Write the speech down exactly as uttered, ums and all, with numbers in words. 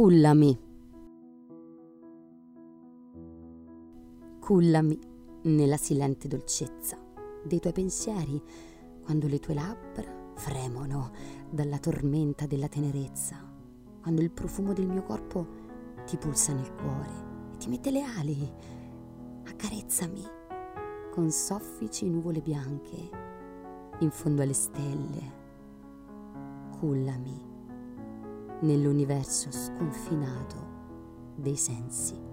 Cullami. Cullami nella silente dolcezza dei tuoi pensieri, quando le tue labbra fremono dalla tormenta della tenerezza, quando il profumo del mio corpo ti pulsa nel cuore e ti mette le ali. Accarezzami con soffici nuvole bianche in fondo alle stelle. Cullami nell'universo sconfinato dei sensi.